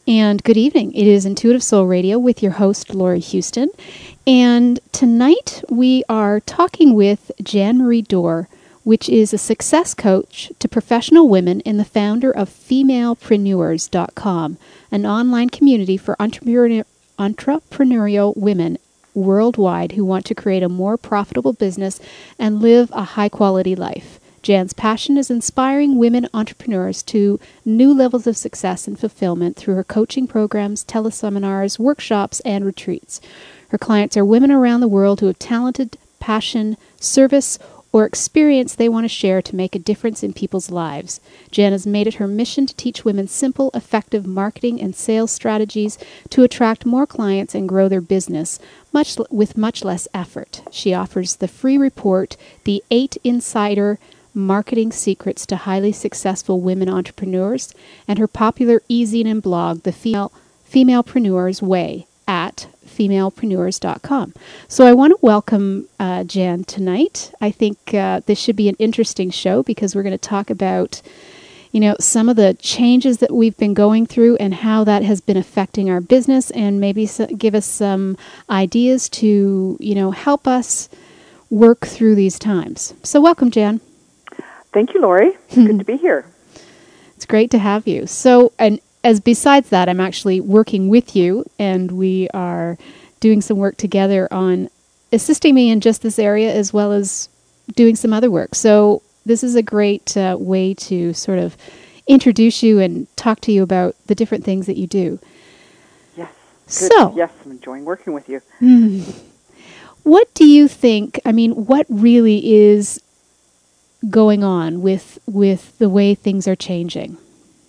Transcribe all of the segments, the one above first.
And good evening. It is Intuitive Soul Radio with your host, Lori Houston. And tonight we are talking with Jan Marie Dorr, which is a success coach to professional women and the founder of FemalePreneurs.com, an online community for entrepreneurial women worldwide who want to create a more profitable business and live a high-quality life. Jan's passion is inspiring women entrepreneurs to new levels of success and fulfillment through her coaching programs, teleseminars, workshops, and retreats. Her clients are women around the world who have talented, passion, service, or experience they want to share to make a difference in people's lives. Jan has made it her mission to teach women simple, effective marketing and sales strategies to attract more clients and grow their business with much less effort. She offers the free report, The 8 Insider Marketing Secrets to Highly Successful Women Entrepreneurs, and her popular e-zine and blog, The Femalepreneur's Way, at FemalePreneurs.com. So I want to welcome Jan tonight. I think this should be an interesting show because we're going to talk about, some of the changes that we've been going through and how that has been affecting our business, and maybe give us some ideas to, help us work through these times. So welcome, Jan. Thank you, Lori. It's good to be here. It's great to have you. So, and as besides that, I'm actually working with you, and we are doing some work together on assisting me in just this area as well as doing some other work. So this is a great way to sort of introduce you and talk to you about the different things that you do. Yes. Good. So, yes, I'm enjoying working with you. What do you think, what really is going on with the way things are changing?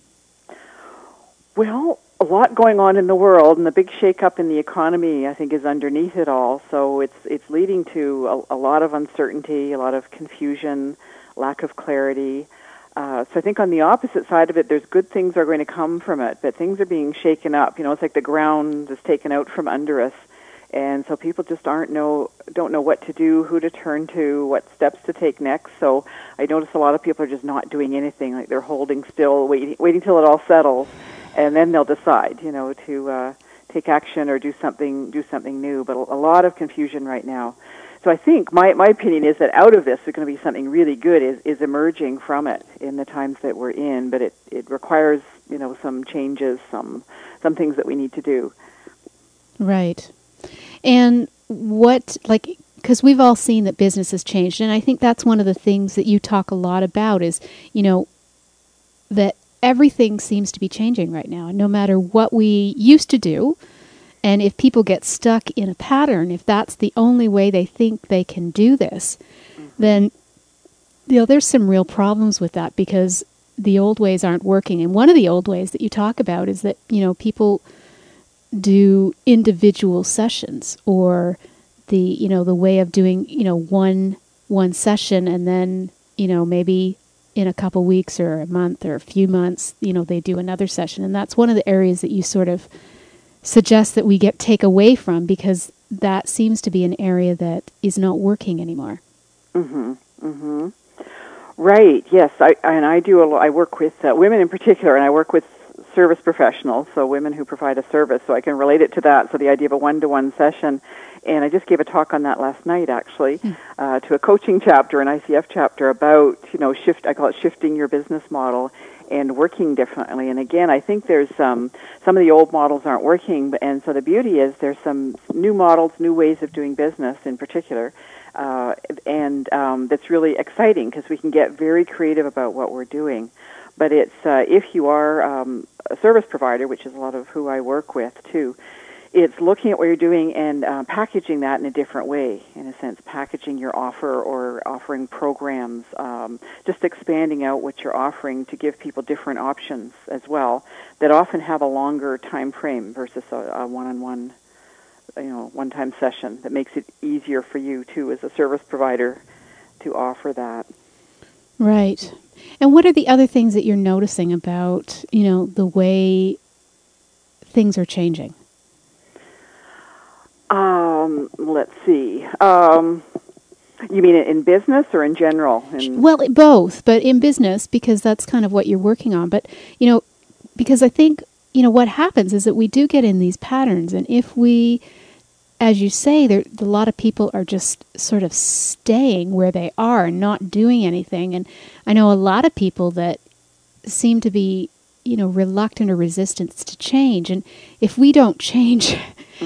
Well, a lot going on in the world, and the big shakeup in the economy, I think, is underneath it all. So it's leading to a lot of uncertainty, a lot of confusion, lack of clarity. So I think on the opposite side of it, there's good things are going to come from it, but things are being shaken up. It's like the ground is taken out from under us. And so people just don't know what to do, who to turn to, what steps to take next. So I notice a lot of people are just not doing anything, like they're holding still, waiting till it all settles, and then they'll decide, to take action or do something new. But a lot of confusion right now. So I think my opinion is that out of this, there's going to be something really good is emerging from it in the times that we're in. But it requires some changes, some things that we need to do. Right. And because we've all seen that business has changed, and I think that's one of the things that you talk a lot about is, that everything seems to be changing right now. And no matter what we used to do, and if people get stuck in a pattern, if that's the only way they think they can do this, then, there's some real problems with that because the old ways aren't working. And one of the old ways that you talk about is that, people do individual sessions, or the way of doing one session, and then maybe in a couple weeks or a month or a few months they do another session. And that's one of the areas that you sort of suggest that we take away from, because that seems to be an area that is not working anymore. Right. Yes, I work with women in particular, and I work with service professionals, so women who provide a service, so I can relate it to that. So the idea of a one-to-one session, and I just gave a talk on that last night, actually, to a coaching chapter, an ICF chapter, about I call it shifting your business model and working differently. And again, I think there's some of the old models aren't working, and so the beauty is there's some new models, new ways of doing business in particular, and that's really exciting because we can get very creative about what we're doing. But it's if you are a service provider, which is a lot of who I work with too, it's looking at what you're doing and packaging that in a different way, in a sense, packaging your offer or offering programs, just expanding out what you're offering to give people different options as well that often have a longer time frame versus a one-on-one, one-time session that makes it easier for you too as a service provider to offer that. Right. And what are the other things that you're noticing about, the way things are changing? Let's see. You mean in business or in general? Well, both, but in business, because that's kind of what you're working on. But, because I think, what happens is that we do get in these patterns, and if we, as you say, a lot of people are just sort of staying where they are and not doing anything. And I know a lot of people that seem to be, reluctant or resistant to change. And if we don't change,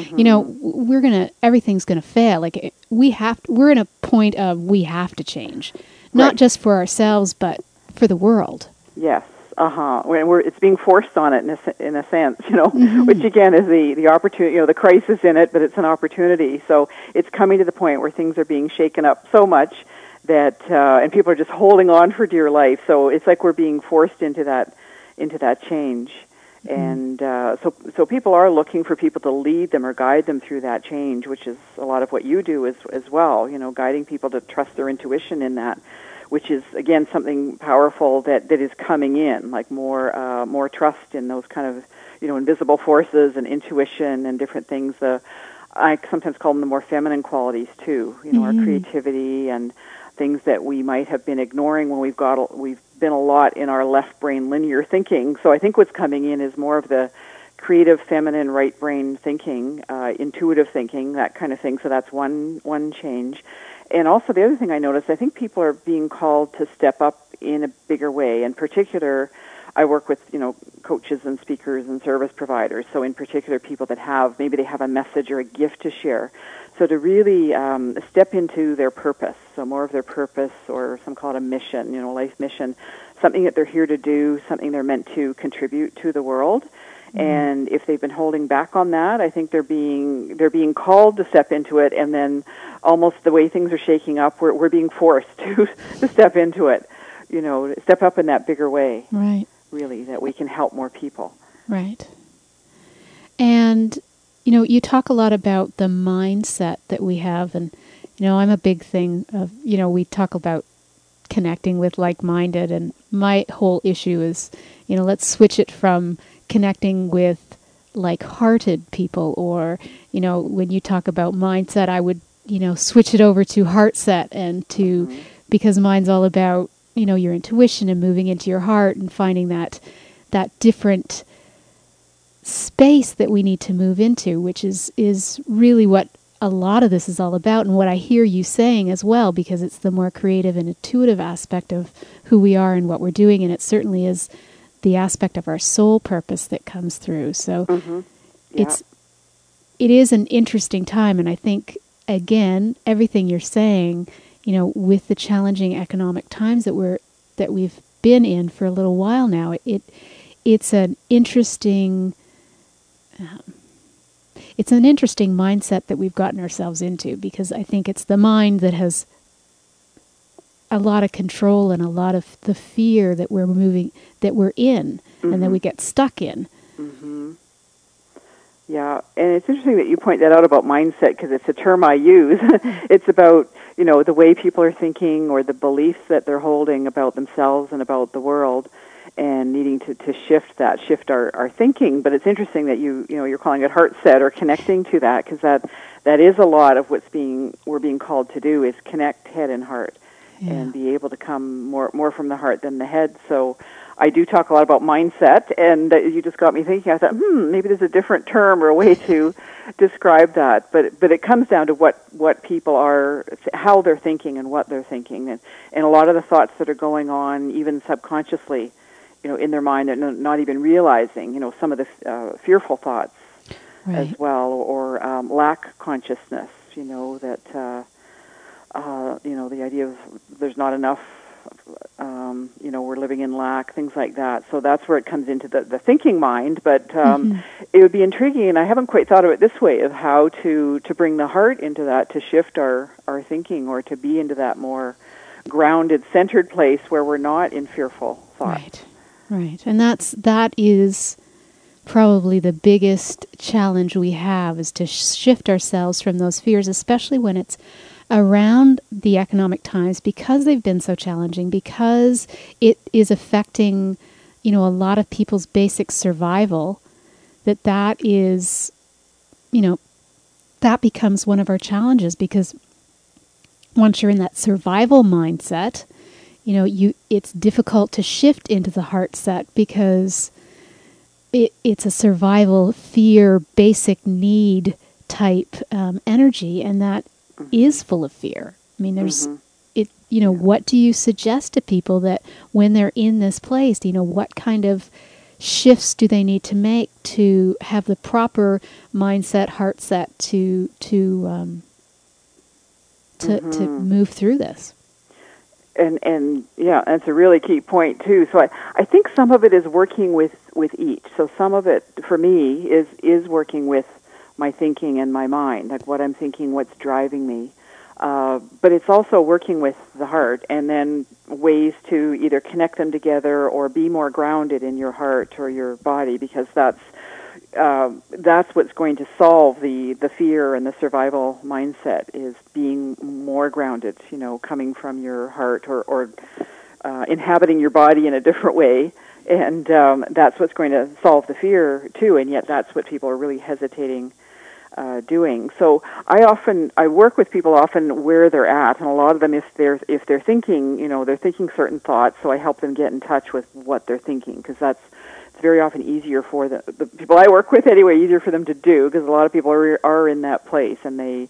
everything's gonna fail. Like we're in a point of we have to change, not just for ourselves, but for the world. Yes. It's being forced on it in a sense, which again is the opportunity, the crisis in it, but it's an opportunity. So it's coming to the point where things are being shaken up so much that, and people are just holding on for dear life. So it's like we're being forced into that change. And so people are looking for people to lead them or guide them through that change, which is a lot of what you do as well, guiding people to trust their intuition in that, which is, again, something powerful that is coming in, like more trust in those kind of, invisible forces and intuition and different things. I sometimes call them the more feminine qualities, too, our creativity and things that we might have been ignoring when we've been a lot in our left brain linear thinking. So I think what's coming in is more of the creative, feminine, right brain thinking, intuitive thinking, that kind of thing. So that's one change. And also the other thing I noticed, I think people are being called to step up in a bigger way. In particular, I work with, coaches and speakers and service providers. So in particular, people that maybe they have a message or a gift to share. So to really step into their purpose, so more of their purpose, or some call it a mission, life mission, something that they're here to do, something they're meant to contribute to the world. And if they've been holding back on that, I think they're being called to step into it, and then almost the way things are shaking up, we're being forced to step into it, step up in that bigger way. Right. Really, that we can help more people. Right. And, you talk a lot about the mindset that we have, and, I'm a big thing of, we talk about connecting with like-minded, and my whole issue is, let's switch it from connecting with like-hearted people, or, when you talk about mindset, I would, switch it over to heart set, and because mine's all about, your intuition and moving into your heart and finding that different space that we need to move into, which is really what a lot of this is all about, and what I hear you saying as well, because it's the more creative and intuitive aspect of who we are and what we're doing, and it certainly is the aspect of our soul purpose that comes through. So it is an interesting time, and I think, again, everything you're saying, with the challenging economic times that we've been in for a little while now, it's an interesting mindset that we've gotten ourselves into, because I think it's the mind that has a lot of control and a lot of the fear that we're in, and that we get stuck in. Yeah, and it's interesting that you point that out about mindset, because it's a term I use. It's about, the way people are thinking, or the beliefs that they're holding about themselves and about the world, and needing to shift our thinking. But it's interesting that you're calling it heart set, or connecting to that, because that is a lot of we're being called to do, is connect head and heart, and be able to come more from the heart than the head. So I do talk a lot about mindset, and you just got me thinking. I thought, maybe there's a different term or a way to describe that. But it comes down to what people are, how they're thinking and what they're thinking, and a lot of the thoughts that are going on, even subconsciously, in their mind, they're not even realizing, some of the fearful thoughts as well, or lack consciousness, that, the idea of there's not enough, we're living in lack, things like that. So that's where it comes into the thinking mind. But it would be intriguing, and I haven't quite thought of it this way, of how to bring the heart into that, to shift our thinking, or to be into that more grounded, centered place where we're not in fearful thought. Right. And that is probably the biggest challenge we have, is to shift ourselves from those fears, especially when it's around the economic times, because they've been so challenging, because it is affecting, a lot of people's basic survival, that is, that becomes one of our challenges, because once you're in that survival mindset, it's difficult to shift into the heart set, because it's a survival, fear, basic need type energy, and that is full of fear. I mean, there's it. What do you suggest to people that when they're in this place? What kind of shifts do they need to make to have the proper mindset, heart set to move through this? And yeah, that's a really key point too. So I think some of it is working with each. So some of it for me is working with my thinking and my mind, like what I'm thinking, what's driving me. But it's also working with the heart, and then ways to either connect them together or be more grounded in your heart or your body, because that's what's going to solve the fear and the survival mindset, is being more grounded, coming from your heart or inhabiting your body in a different way. And that's what's going to solve the fear too, and yet that's what people are really hesitating doing. So I work with people often where they're at, and a lot of them, if they're thinking, they're thinking certain thoughts, so I help them get in touch with what they're thinking, because it's very often easier for the people I work with anyway, easier for them to do, because a lot of people are in that place, and they,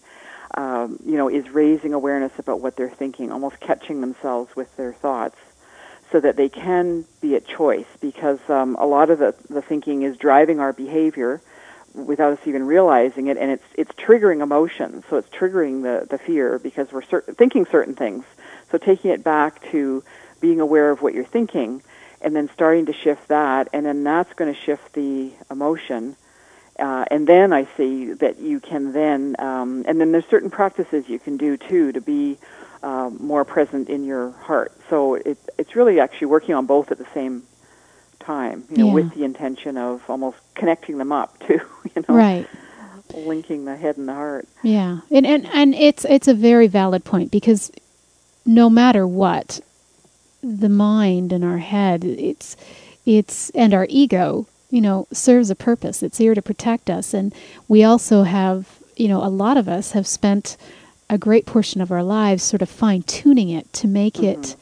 is raising awareness about what they're thinking, almost catching themselves with their thoughts, so that they can be at choice, because a lot of the thinking is driving our behavior without us even realizing it, and it's triggering emotions, so it's triggering the fear because we're thinking certain things. So taking it back to being aware of what you're thinking, and then starting to shift that, and then that's going to shift the emotion. And then I see that you can then, and then there's certain practices you can do too to be more present in your heart. So it's really actually working on both at the same time, with the intention of almost connecting them up too, right, linking the head and the heart. Yeah, and it's a very valid point, because no matter what, the mind and our head, it's and our ego, serves a purpose. It's here to protect us, and we also have, a lot of us have spent a great portion of our lives sort of fine-tuning it to make it,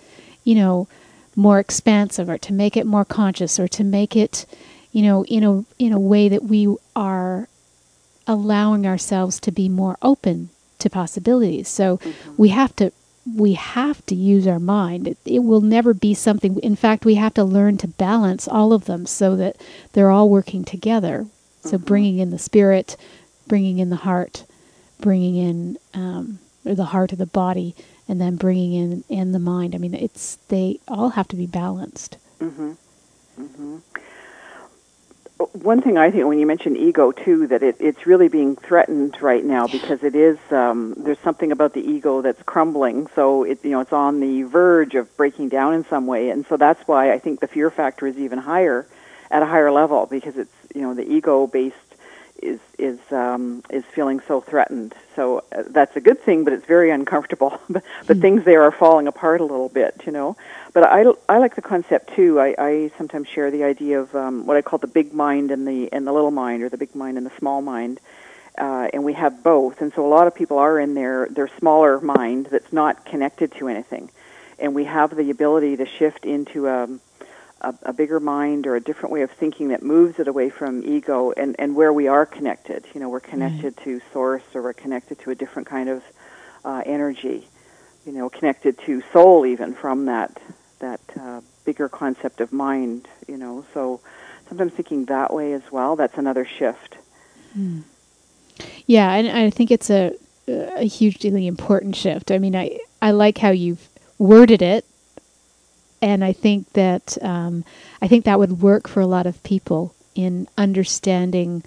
more expansive, or to make it more conscious, or to make it, in a way that we are allowing ourselves to be more open to possibilities. So we have to use our mind. It will never be something. In fact, we have to learn to balance all of them so that they're all working together. So bringing in the spirit, bringing in the heart, bringing in the heart of the body, and then bringing in the mind. I mean, they all have to be balanced. One thing I think, when you mention ego too, that it's really being threatened right now, because it is, there's something about the ego that's crumbling. So it's on the verge of breaking down in some way, and so that's why I think the fear factor is even higher, at a higher level, because it's the ego based is feeling so threatened. So that's a good thing, but it's very uncomfortable. but things there are falling apart a little bit, But I like the concept too. I sometimes share the idea of what I call the big mind and the little mind, or the big mind and the small mind. And we have both. And so a lot of people are in their smaller mind that's not connected to anything. And we have the ability to shift into a bigger mind, or a different way of thinking that moves it away from ego, and where we are connected. We're connected to source, or we're connected to a different kind of energy, connected to soul, even from that bigger concept of mind, So sometimes thinking that way as well, that's another shift. Yeah, and I think it's a hugely important shift. I mean, I like how you've worded it, and I think that would work for a lot of people in understanding,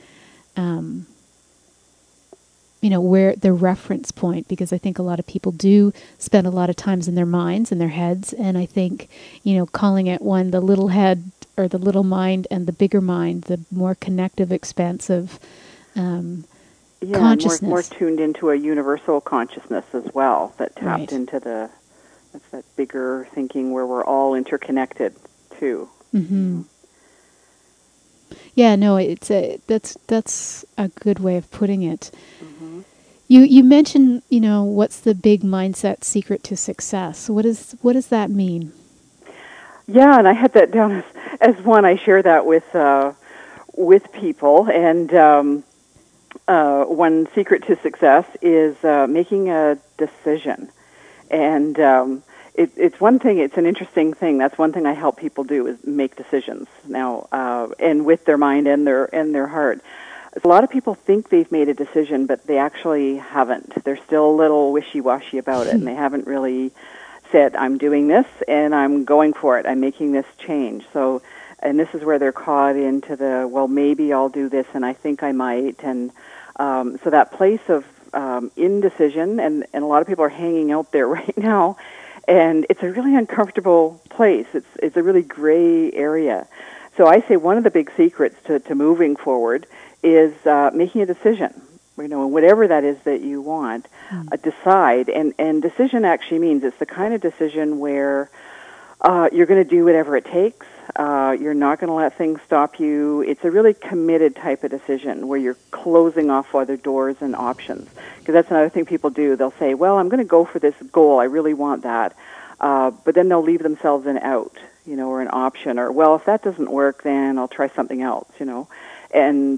where the reference point, because I think a lot of people do spend a lot of times in their minds and their heads, and I think, calling it one, the little head or the little mind, and the bigger mind, the more connective, expansive consciousness. More tuned into a universal consciousness as well, that tapped into that's that bigger thinking where we're all interconnected too. Yeah, no, that's a good way of putting it. You mentioned, what's the big mindset secret to success? What does that mean? Yeah, and I had that down as one. I share that with with people, and one secret to success is making a decision. And it's one thing. It's an interesting thing. That's one thing I help people do is make decisions now, and with their mind and their heart. A lot of people think they've made a decision, but they actually haven't. They're still a little wishy-washy about it, and they haven't really said, "I'm doing this, and I'm going for it. I'm making this change." So, and this is where they're caught into the, well, maybe I'll do this, and I think I might, and so that place of indecision, and a lot of people are hanging out there right now, and it's a really uncomfortable place. It's a really gray area. So I say one of the big secrets to moving forward is making a decision. Whatever that is that you want, decide. And decision actually means it's the kind of decision where you're going to do whatever it takes. You're not going to let things stop you. It's a really committed type of decision where you're closing off other doors and options. Because that's another thing people do. They'll say, well, I'm going to go for this goal. I really want that. But then they'll leave themselves an out, or an option. Or, well, if that doesn't work, then I'll try something else, And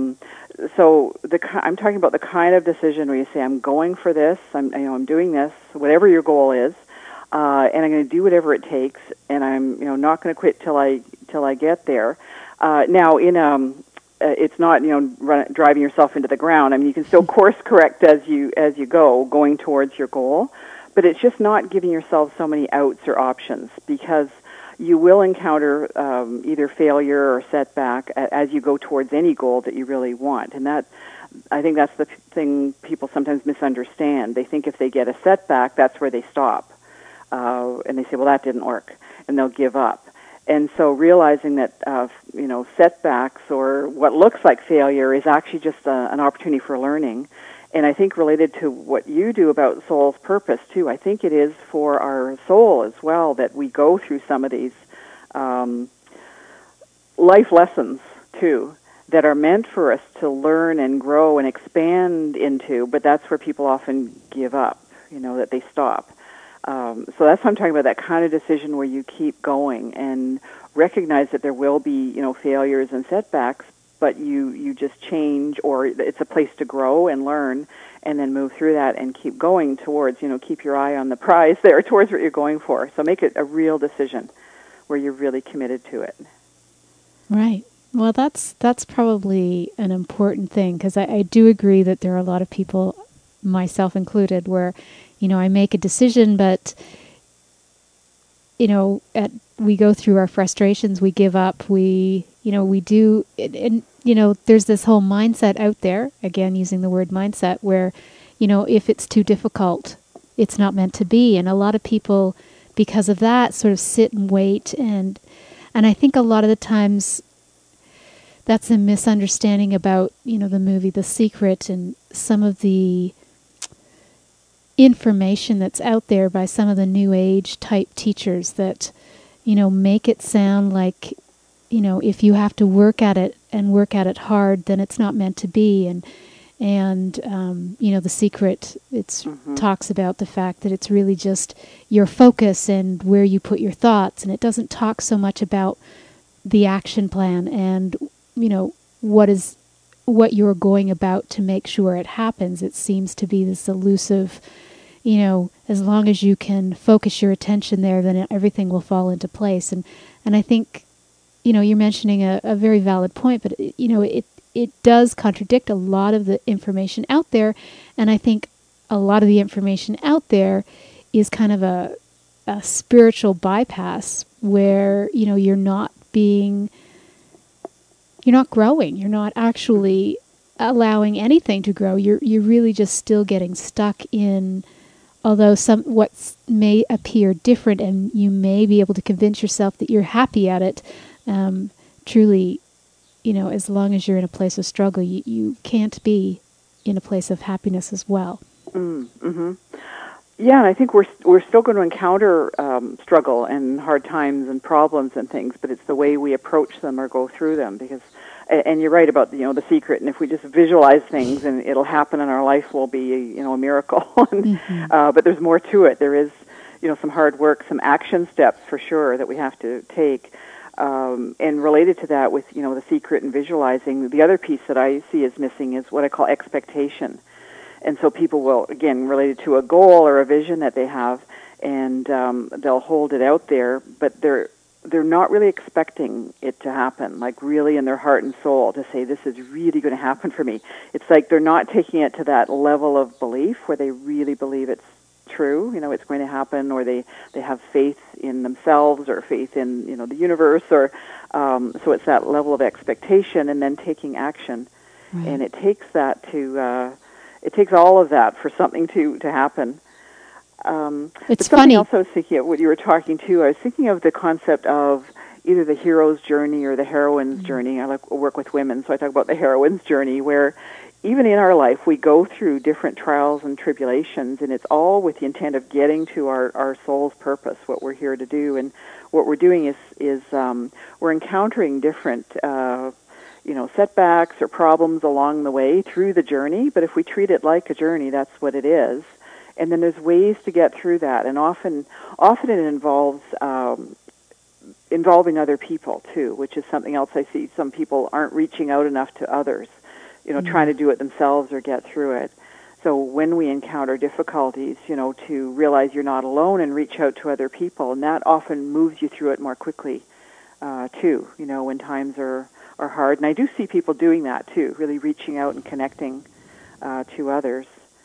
so I'm talking about the kind of decision where you say, I'm going for this, I'm doing this, whatever your goal is, and I'm going to do whatever it takes, and I'm not going to quit till I get there. Now, it's not driving yourself into the ground. I mean, you can still course correct as you go, going towards your goal, but it's just not giving yourself so many outs or options, because you will encounter either failure or setback as you go towards any goal that you really want. And I think that's the thing people sometimes misunderstand. They think if they get a setback, that's where they stop. And they say, well, that didn't work, and they'll give up. And so realizing that, setbacks or what looks like failure is actually just an opportunity for learning. And I think related to what you do about soul's purpose, too, I think it is for our soul as well that we go through some of these life lessons, too, that are meant for us to learn and grow and expand into, but that's where people often give up, that they stop. So that's what I'm talking about, that kind of decision where you keep going and recognize that there will be, failures and setbacks, but you just change, or it's a place to grow and learn, and then move through that and keep going towards, keep your eye on the prize there towards what you're going for. So make it a real decision where you're really committed to it. Right. Well, that's probably an important thing, because I do agree that there are a lot of people, myself included, where, I make a decision, but, we go through our frustrations, we give up, we do, and there's this whole mindset out there, again, using the word mindset, where, if it's too difficult, it's not meant to be. And a lot of people, because of that, sort of sit and wait. And I think a lot of the times that's a misunderstanding about, the movie The Secret and some of the information that's out there by some of the New Age type teachers that, make it sound like, if you have to work at it and work at it hard, then it's not meant to be. And The Secret, talks about the fact that it's really just your focus and where you put your thoughts, and it doesn't talk so much about the action plan and, what you're going about to make sure it happens. It seems to be this elusive, as long as you can focus your attention there, then everything will fall into place. And I think, you're mentioning a very valid point, but, it does contradict a lot of the information out there. And I think a lot of the information out there is kind of a spiritual bypass where, you're not growing. You're not actually allowing anything to grow. You're really just still getting stuck in, although what may appear different, and you may be able to convince yourself that you're happy at it, truly, as long as you're in a place of struggle, you can't be in a place of happiness as well. Mm-hmm. Yeah, and I think we're still going to encounter struggle and hard times and problems and things, but it's the way we approach them or go through them. Because, and you're right about The Secret, and if we just visualize things and it'll happen, and our life will be a miracle. And, but there's more to it. There is some hard work, some action steps for sure that we have to take. And related to that with, the secret and visualizing, the other piece that I see as missing is what I call expectation. And so people will, again, related to a goal or a vision that they have, and they'll hold it out there, but they're not really expecting it to happen, like really in their heart and soul to say, this is really going to happen for me. It's like they're not taking it to that level of belief where they really believe it's true, it's going to happen, or they have faith in themselves or faith in, the universe, or so it's that level of expectation and then taking action. Right. And it takes that it takes all of that for something to happen. It's funny. Something else I was thinking of, what you were talking to, I was thinking of the concept of either the hero's journey or the heroine's journey. I work with women, so I talk about the heroine's journey, where even in our life we go through different trials and tribulations, and it's all with the intent of getting to our soul's purpose, what we're here to do. And what we're doing is we're encountering different setbacks or problems along the way through the journey, but if we treat it like a journey, that's what it is. And then there's ways to get through that, and often it involves involving other people too, which is something else I see. Some people aren't reaching out enough to others, trying to do it themselves or get through it. So when we encounter difficulties, to realize you're not alone and reach out to other people, and that often moves you through it more quickly too. When times are hard, and I do see people doing that too, really reaching out and connecting to others.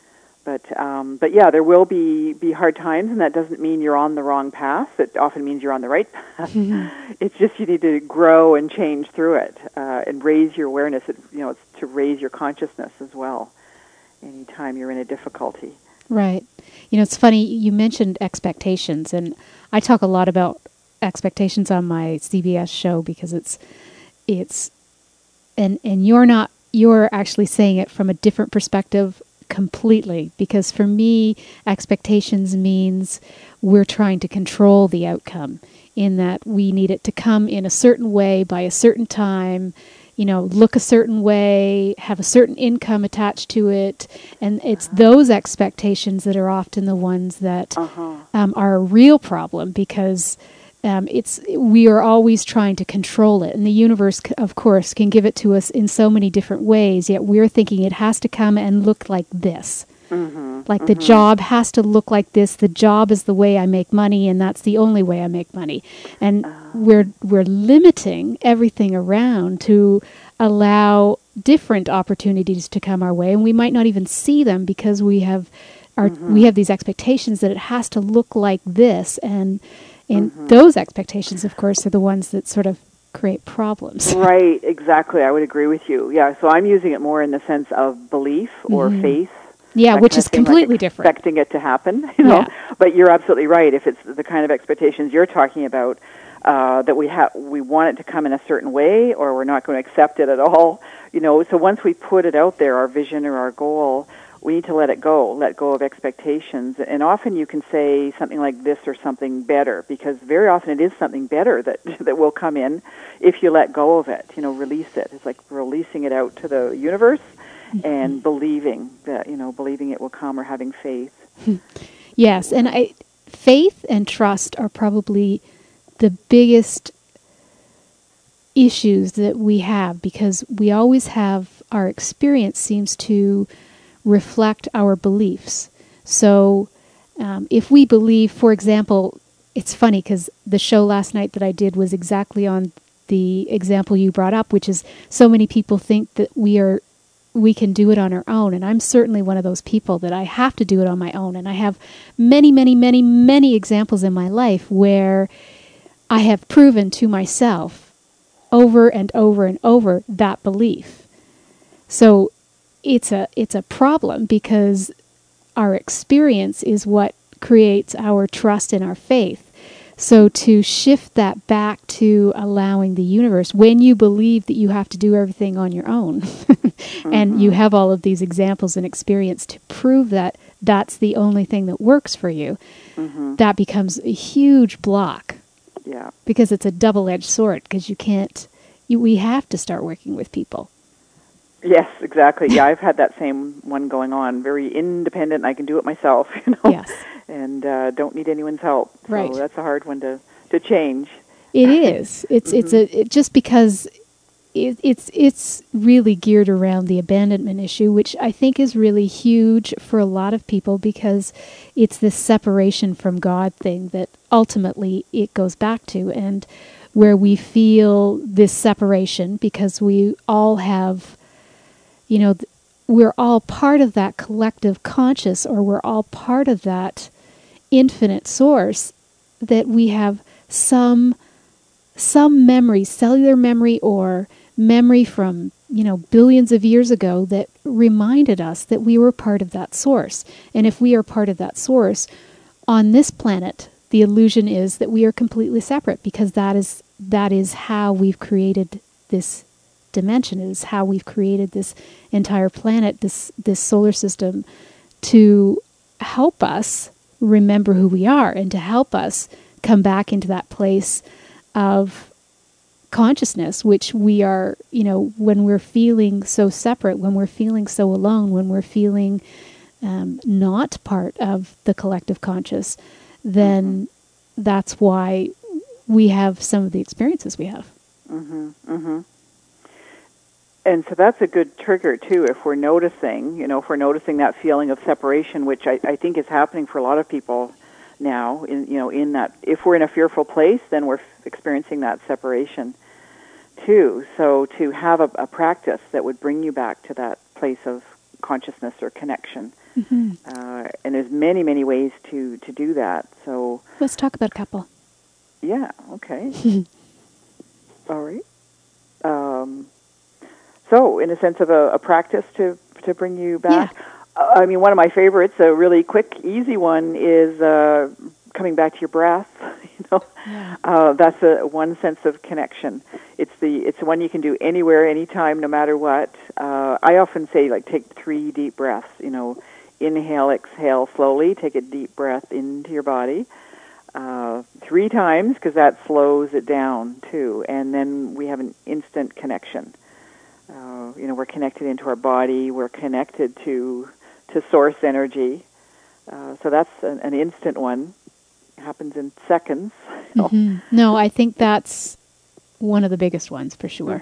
But yeah, there will be hard times, and that doesn't mean you're on the wrong path. It often means you're on the right path. Mm-hmm. It's just you need to grow and change through it, and raise your awareness. It's to raise your consciousness as well. Anytime you're in a difficulty. Right. It's funny you mentioned expectations, and I talk a lot about expectations on my CBS show because it's you're actually saying it from a different perspective. Completely, because for me, expectations means we're trying to control the outcome, in that we need it to come in a certain way by a certain time, look a certain way, have a certain income attached to it, and it's those expectations that are often the ones that are a real problem, because we are always trying to control it, and the universe, of course, can give it to us in so many different ways, yet we're thinking it has to come and look like this. The job has to look like this. The job is the way I make money, and that's the only way I make money. And we're limiting everything around to allow different opportunities to come our way, and we might not even see them because we have these expectations that it has to look like this, and those expectations, of course, are the ones that sort of create problems. Right, exactly. I would agree with you. Yeah, so I'm using it more in the sense of belief or faith. Yeah, which is completely different. Expecting it to happen, Yeah. But you're absolutely right. If it's the kind of expectations you're talking about, that we want it to come in a certain way, or we're not going to accept it at all. So once we put it out there, our vision or our goal, we need to let go of expectations. And often you can say something like this or something better, because very often it is something better that will come in if you let go of it, release it. It's like releasing it out to the universe and believing that, believing it will come, or having faith. Yes, and faith and trust are probably the biggest issues that we have, because we always have, our experience seems to reflect our beliefs. So if we believe, for example, it's funny because the show last night that I did was exactly on the example you brought up, which is so many people think that we can do it on our own, and I'm certainly one of those people that I have to do it on my own, and I have many, many, many, many examples in my life where I have proven to myself over and over and over that belief. So it's a problem, because our experience is what creates our trust and our faith. So to shift that back to allowing the universe, when you believe that you have to do everything on your own, and you have all of these examples and experience to prove that that's the only thing that works for you, that becomes a huge block. Yeah. Because it's a double-edged sword, because we have to start working with people. Yes, exactly. Yeah, I've had that same one going on. Very independent. I can do it myself, Yes. And don't need anyone's help. Right. So that's a hard one to change. It is. Just because it's really geared around the abandonment issue, which I think is really huge for a lot of people, because it's this separation from God thing that ultimately it goes back to, and where we feel this separation because we all have, we're all part of that collective conscious, or we're all part of that infinite source, that we have some memory, cellular memory or memory from, billions of years ago that reminded us that we were part of that source. And if we are part of that source on this planet, the illusion is that we are completely separate, because that is how we've created this dimension. It is how we've created this entire planet, this solar system, to help us remember who we are and to help us come back into that place of consciousness, which we are, when we're feeling so separate, when we're feeling so alone, when we're feeling not part of the collective conscious, then that's why we have some of the experiences we have. And so that's a good trigger too, if we're noticing, that feeling of separation, which I think is happening for a lot of people now. In that, if we're in a fearful place, then we're experiencing that separation too. So to have a practice that would bring you back to that place of consciousness or connection, and there's many, many ways to do that. So let's talk about a couple. Yeah. Okay. All right. So, in a sense of a practice to bring you back, one of my favorites, a really quick, easy one, is coming back to your breath. That's one sense of connection. It's one you can do anywhere, anytime, no matter what. I often say, take 3 deep breaths. Inhale, exhale slowly. Take a deep breath into your body 3 times, because that slows it down too. And then we have an instant connection. We're connected into our body. We're connected to source energy. So that's an instant one. It happens in seconds. No, I think that's one of the biggest ones for sure.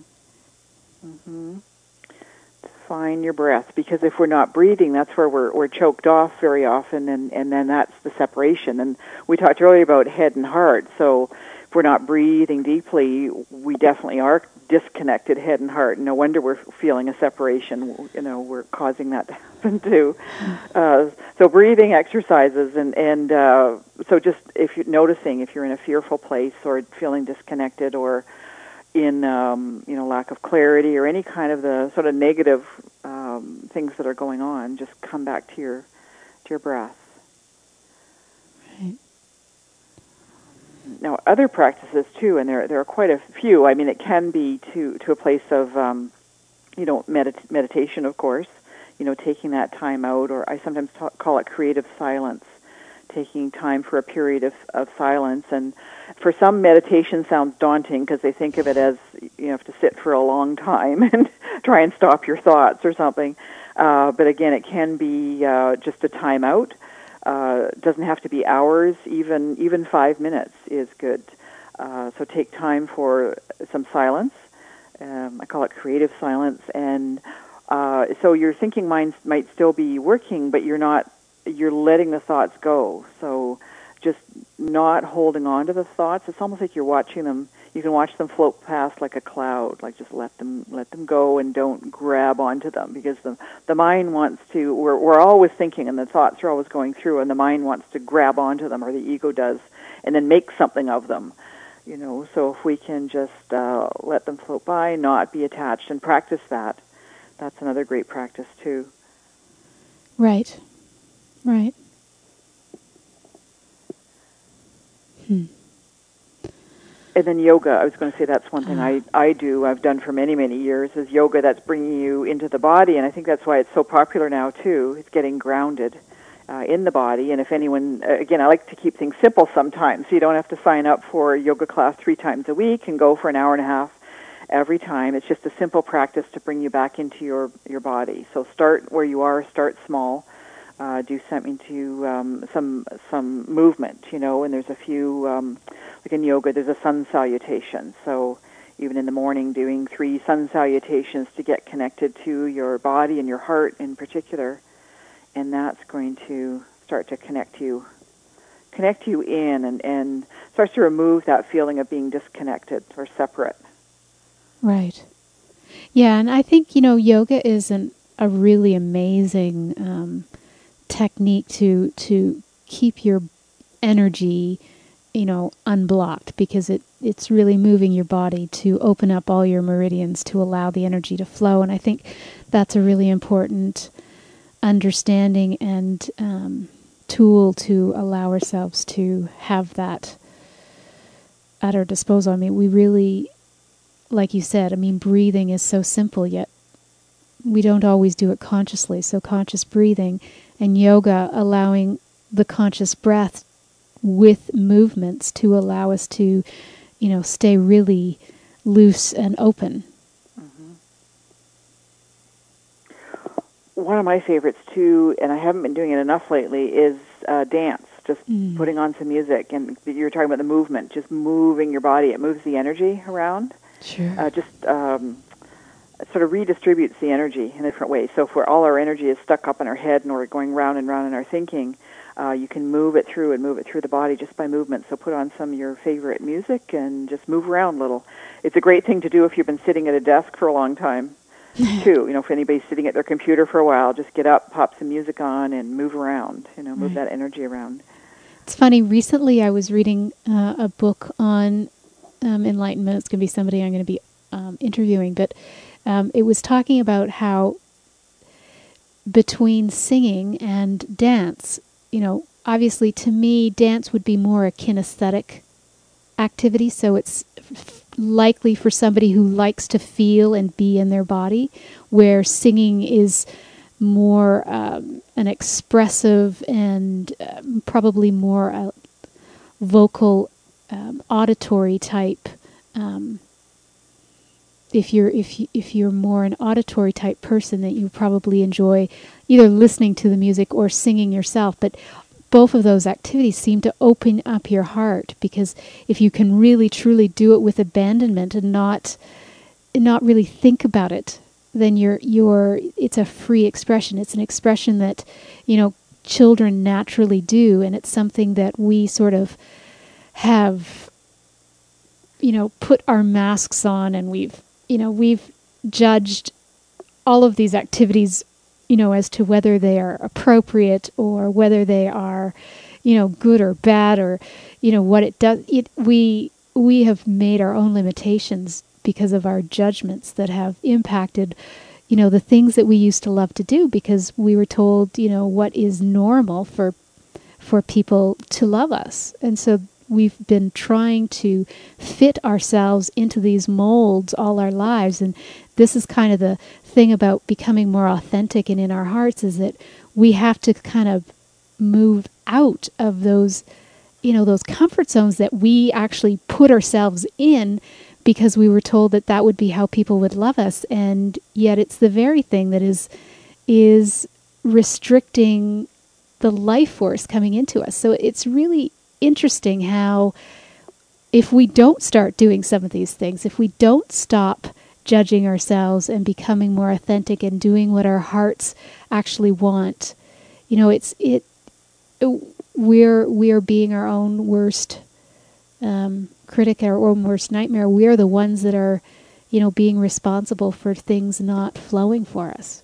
Find your breath, because if we're not breathing, that's where we're choked off very often, and then that's the separation. And we talked earlier about head and heart. So if we're not breathing deeply, we definitely are disconnected head and heart. No wonder we're feeling a separation. We're causing that to happen too. So breathing exercises, and so just if you're noticing if you're in a fearful place or feeling disconnected or in lack of clarity or any kind of the sort of negative things that are going on, just come back to your breath. Right. Now, other practices too, and there are quite a few. It can be to a place of meditation, of course. Taking that time out, or I sometimes call it creative silence. Taking time for a period of silence. And for some, meditation sounds daunting because they think of it as you have to sit for a long time and try and stop your thoughts or something. But again, it can be just a time out. It doesn't have to be hours. Even 5 minutes is good. So take time for some silence. I call it creative silence. And so your thinking mind might still be working, but you're letting the thoughts go. So just not holding on to the thoughts. It's almost like you're watching them. You can watch them float past like a cloud. Just let them go, and don't grab onto them, because the mind wants to. We're always thinking, and the thoughts are always going through, and the mind wants to grab onto them, or the ego does, and then make something of them. So if we can just let them float by, not be attached, and practice that, that's another great practice too. Right. And then yoga, I was going to say that's one thing I do, I've done for many, many years, is yoga that's bringing you into the body, and I think that's why it's so popular now too. It's getting grounded in the body, and if anyone, again, I like to keep things simple sometimes, so you don't have to sign up for a yoga class 3 times a week and go for an hour and a half every time. It's just a simple practice to bring you back into your body. So start where you are, start small. Do something to some movement, and there's a few like in yoga, there's a sun salutation. So even in the morning, doing 3 sun salutations to get connected to your body and your heart in particular, and that's going to start to connect you in and starts to remove that feeling of being disconnected or separate. Right. Yeah, and I think, yoga is a really amazing technique to keep your energy, unblocked, because it's really moving your body to open up all your meridians to allow the energy to flow. And I think that's a really important understanding and tool to allow ourselves to have that at our disposal. I mean, we really, like you said, breathing is so simple, yet we don't always do it consciously. So conscious breathing and yoga, allowing the conscious breath with movements to allow us to, stay really loose and open. Mm-hmm. One of my favorites too, and I haven't been doing it enough lately, is dance. Just putting on some music, and you're talking about the movement, just moving your body. It moves the energy around. Sure. Sort of redistributes the energy in a different way. So if all our energy is stuck up in our head and we're going round and round in our thinking, you can move it through the body just by movement. So put on some of your favorite music and just move around a little. It's a great thing to do if you've been sitting at a desk for a long time, too. If anybody's sitting at their computer for a while, just get up, pop some music on, and move around. Move that energy around. It's funny. Recently, I was reading a book on enlightenment. It's going to be somebody I'm going to be interviewing, but it was talking about how between singing and dance, obviously to me, dance would be more a kinesthetic activity, so it's likely for somebody who likes to feel and be in their body, where singing is more an expressive and probably more vocal, auditory type. If you're more an auditory type person, that you probably enjoy either listening to the music or singing yourself. But both of those activities seem to open up your heart, because if you can really truly do it with abandonment and not really think about it, then it's a free expression. It's an expression that children naturally do, and it's something that we sort of have put our masks on, and we've judged all of these activities, as to whether they are appropriate or whether they are, good or bad, or, what it does. We have made our own limitations because of our judgments that have impacted, the things that we used to love to do, because we were told, what is normal for people to love us. And so we've been trying to fit ourselves into these molds all our lives. And this is kind of the thing about becoming more authentic and in our hearts, is that we have to kind of move out of those, those comfort zones that we actually put ourselves in because we were told that would be how people would love us. And yet it's the very thing that is restricting the life force coming into us. So it's really interesting how, if we don't start doing some of these things, if we don't stop judging ourselves and becoming more authentic and doing what our hearts actually want, we're being our own worst critic, our own worst nightmare. We're the ones that are, being responsible for things not flowing for us.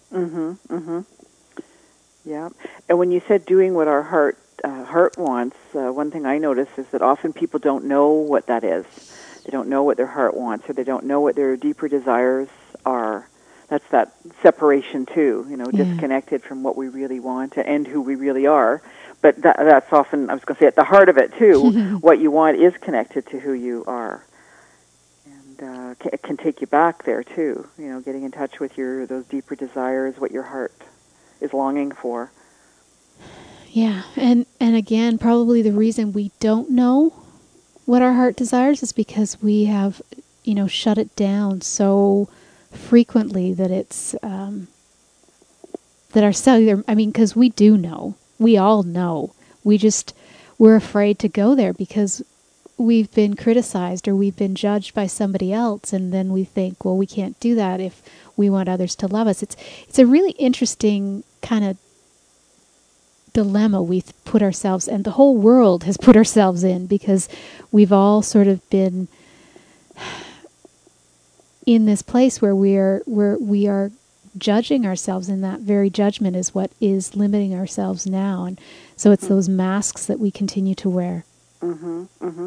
Yeah. And when you said doing what our heart wants, one thing I notice is that often people don't know what that is. They don't know what their heart wants, or they don't know what their deeper desires are. That's that separation too, disconnected from what we really want and who we really are. But that's often, I was going to say, at the heart of it too. What you want is connected to who you are, and it can take you back there too. Getting in touch with those deeper desires, what your heart is longing for. Yeah, and again, probably the reason we don't know what our heart desires is because we have, shut it down so frequently that it's that our cellular. Because we do know, we all know. We're afraid to go there because we've been criticized or we've been judged by somebody else, and then we think, well, we can't do that if we want others to love us. It's a really interesting kind of dilemma we've put ourselves, and the whole world has put ourselves in, because we've all sort of been in this place where we are judging ourselves, and that very judgment is what is limiting ourselves now. And so it's those masks that we continue to wear. Mm-hmm. Mm-hmm.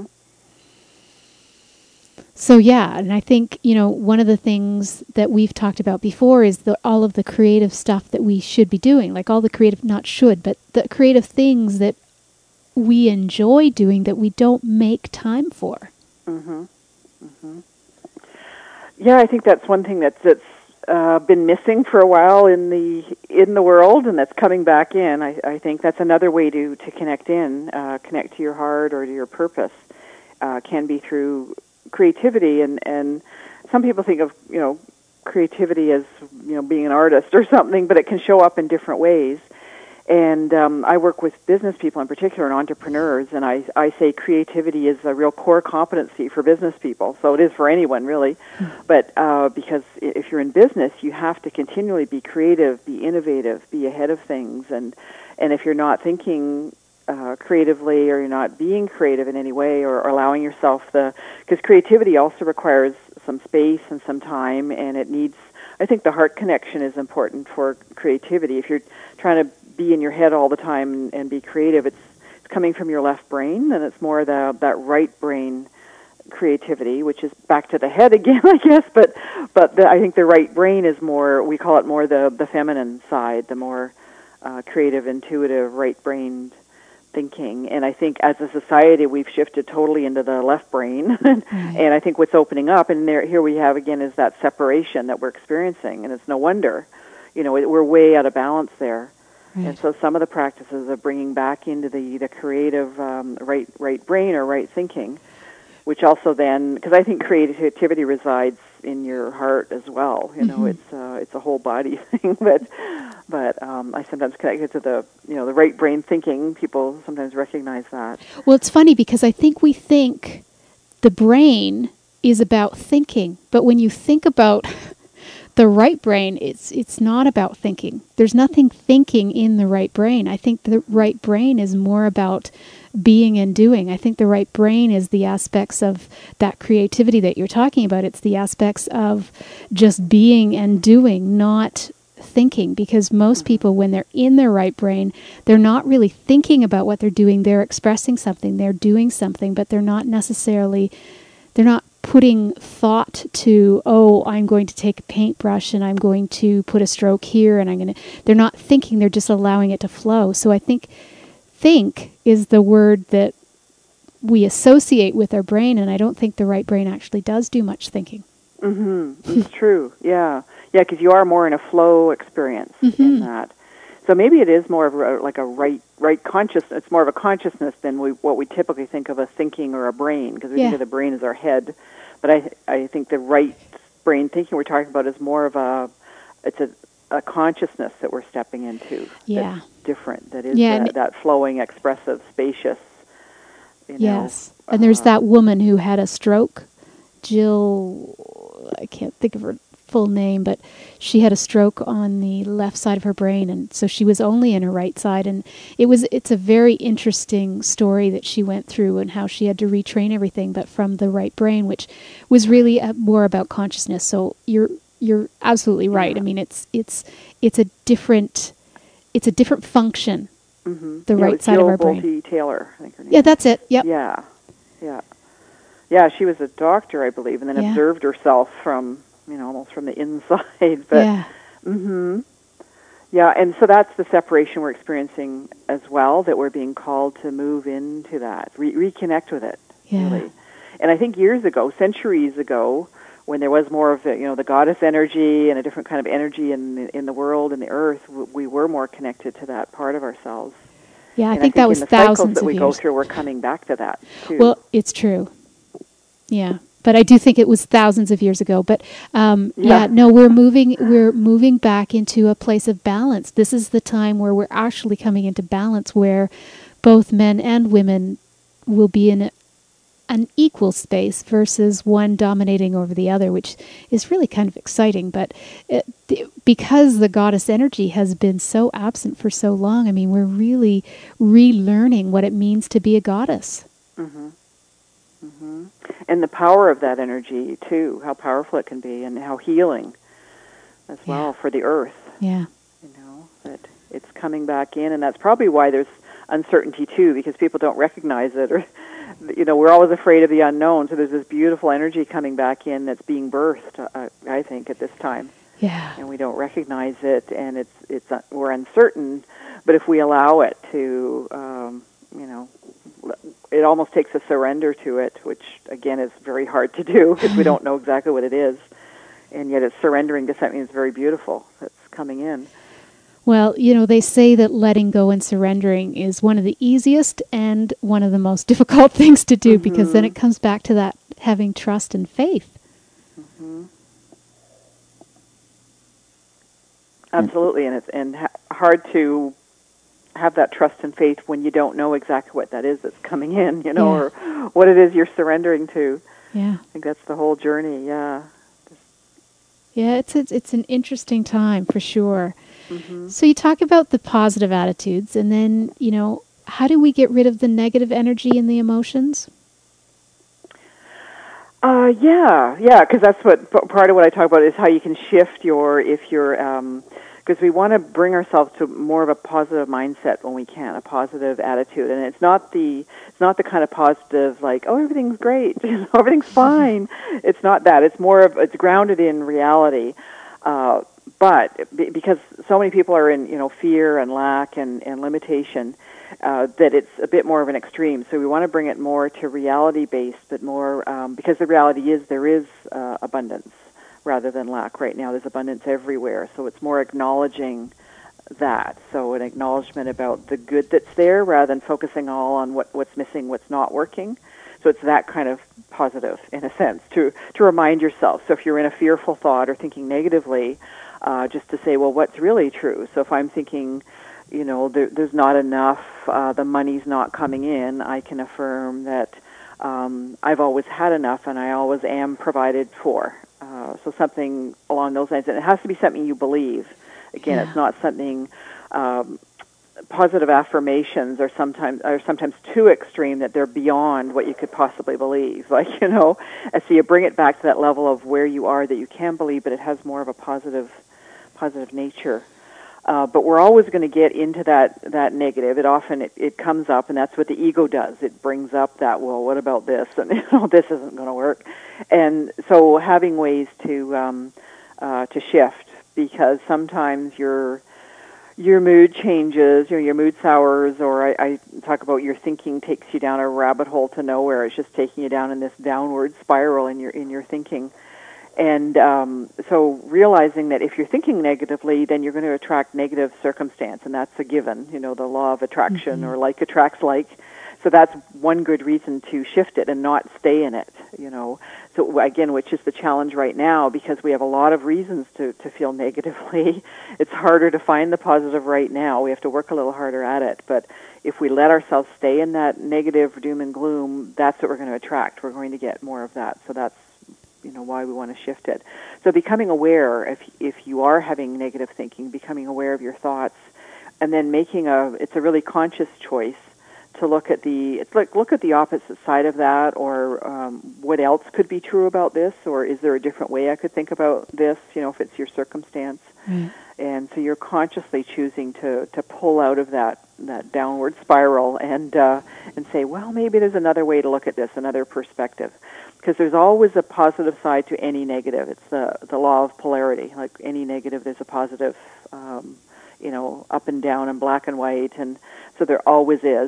So yeah, and I think, one of the things that we've talked about before is all of the creative stuff that we should be doing, like all the creative, not should, but the creative things that we enjoy doing that we don't make time for. Mm-hmm. Mm-hmm. Yeah, I think that's one thing that's been missing for a while in the world, and that's coming back in. I think that's another way to connect to your heart or to your purpose. Can be through creativity, and some people think of creativity as being an artist or something, but it can show up in different ways. And I work with business people in particular and entrepreneurs, and I say creativity is a real core competency for business people. So it is for anyone, really. But because if you're in business, you have to continually be creative, be innovative, be ahead of things. And if you're not thinking creatively, or you're not being creative in any way, or allowing yourself because creativity also requires some space and some time, and it needs, I think the heart connection is important for creativity. If you're trying to be in your head all the time and be creative, it's coming from your left brain, and it's more that right brain creativity, which is back to the head again, I guess. But I think the right brain is more, we call it more the feminine side, the more creative, intuitive, right-brained thinking. And I think as a society, we've shifted totally into the left brain. And I think what's opening up, and here we have again, is that separation that we're experiencing. And it's no wonder, we're way out of balance there. Right. And so some of the practices are bringing back into the creative right brain or right thinking, which also then, because I think creativity resides in your heart as well. It's a whole body thing. But I sometimes connect it to the right brain thinking. People sometimes recognize that. Well, it's funny because I think we think the brain is about thinking, but when you think about the right brain, it's not about thinking. There's nothing thinking in the right brain. I think the right brain is more about being and doing. I think the right brain is the aspects of that creativity that you're talking about. It's the aspects of just being and doing, not thinking. Because most people, when they're in their right brain, they're not really thinking about what they're doing. They're expressing something. They're doing something, but they're not putting thought to, I'm going to take a paintbrush and I'm going to put a stroke here, and they're not thinking, they're just allowing it to flow. So I think is the word that we associate with our brain, and I don't think the right brain actually does do much thinking. Mm-hmm. It's true, yeah. Yeah, because you are more in a flow experience in that. So maybe it is more of a right consciousness. It's more of a consciousness than what we typically think of as thinking or a brain, because we think of the brain as our head. But I think the right brain thinking we're talking about is more of a consciousness that we're stepping into. Yeah. That's different. That is that flowing, expressive, spacious. Yes. And there's that woman who had a stroke, Jill, I can't think of her full name, but she had a stroke on the left side of her brain, and so she was only in her right side. And it's a very interesting story that she went through, and how she had to retrain everything, but from the right brain, which was really more about consciousness. So you're absolutely right. I mean, it's a different function. Mm-hmm. The right side of our brain. Jill Bolte Taylor, I think her name. Yeah, that's it. Yep. Yeah. She was a doctor, I believe, and then observed herself from almost from the inside. But and so that's the separation we're experiencing as well. That we're being called to move into that, reconnect with it. Yeah. Really. And I think centuries ago, when there was more of the goddess energy and a different kind of energy in the world and the earth, we were more connected to that part of ourselves. Yeah, I and think that was thousands of years. The cycles that we go through, we're coming back to that too. Well, it's true. Yeah, but I do think it was thousands of years ago. But we're moving back into a place of balance. This is the time where we're actually coming into balance, where both men and women will be in an equal space versus one dominating over the other, which is really kind of exciting. But because the goddess energy has been so absent for so long, I mean, we're really relearning what it means to be a goddess. Mm-hmm. Mm-hmm. And the power of that energy, too, how powerful it can be, and how healing as well for the earth. Yeah. You know, that it's coming back in, and that's probably why there's uncertainty, too, because people don't recognize it, or, you know, we're always afraid of the unknown, so there's this beautiful energy coming back in that's being birthed, I think, at this time. Yeah. And we don't recognize it, and we're uncertain, but if we allow it to, you know, it almost takes a surrender to it, which, again, is very hard to do because we don't know exactly what it is. And yet it's surrendering to something that's very beautiful that's coming in. Well, you know, they say that letting go and surrendering is one of the easiest and one of the most difficult things to do, because then it comes back to that having trust and faith. Mm-hmm. Absolutely, and it's hard to have that trust and faith when you don't know exactly what that is that's coming in, you know, or what it is you're surrendering to. Yeah. I think that's the whole journey, yeah. Yeah, it's an interesting time for sure. Mm-hmm. So you talk about the positive attitudes, and then, you know, how do we get rid of the negative energy and the emotions? Yeah, because that's what part of what I talk about is how you can shift because we want to bring ourselves to more of a positive mindset when we can, a positive attitude, and it's not the kind of positive like, oh, everything's great, you know, everything's fine. It's not that. It's more of, it's grounded in reality. But because so many people are in, you know, fear and lack and limitation, that it's a bit more of an extreme. So we want to bring it more to reality-based, but more, because the reality is there is abundance rather than lack right now. There's abundance everywhere. So it's more acknowledging that. So an acknowledgement about the good that's there rather than focusing all on what's missing, what's not working. So it's that kind of positive, in a sense, to remind yourself. So if you're in a fearful thought or thinking negatively, just to say, well, what's really true? So if I'm thinking, you know, there's not enough, the money's not coming in, I can affirm that I've always had enough and I always am provided for. So something along those lines. And it has to be something you believe. Again, it's not something, positive affirmations are sometimes too extreme that they're beyond what you could possibly believe. Like, you know, and so you bring it back to that level of where you are that you can believe, but it has more of a positive nature. But we're always going to get into that negative. It comes up, and that's what the ego does. It brings up that, well, what about this? And, you know, this isn't going to work. And so having ways to shift, because sometimes your mood changes, you know, your mood sours, or I talk about your thinking takes you down a rabbit hole to nowhere. It's just taking you down in this downward spiral in your thinking. And so realizing that if you're thinking negatively, then you're going to attract negative circumstance, and that's a given, you know, the law of attraction, or like attracts like. So that's one good reason to shift it and not stay in it, you know. So again, which is the challenge right now, because we have a lot of reasons to feel negatively. It's harder to find the positive right now. We have to work a little harder at it. But if we let ourselves stay in that negative doom and gloom, that's what we're going to attract. We're going to get more of that. So that's, you know, why we want to shift it. So becoming aware, if you are having negative thinking, becoming aware of your thoughts, and then it's a really conscious choice to look at the opposite side of that, or what else could be true about this, or is there a different way I could think about this, you know, if it's your circumstance. And so you're consciously choosing to pull out of that downward spiral and say, well, maybe there's another way to look at this, another perspective. Because there's always a positive side to any negative. It's the law of polarity. Like any negative, there's a positive, you know, up and down and black and white, and so there always is.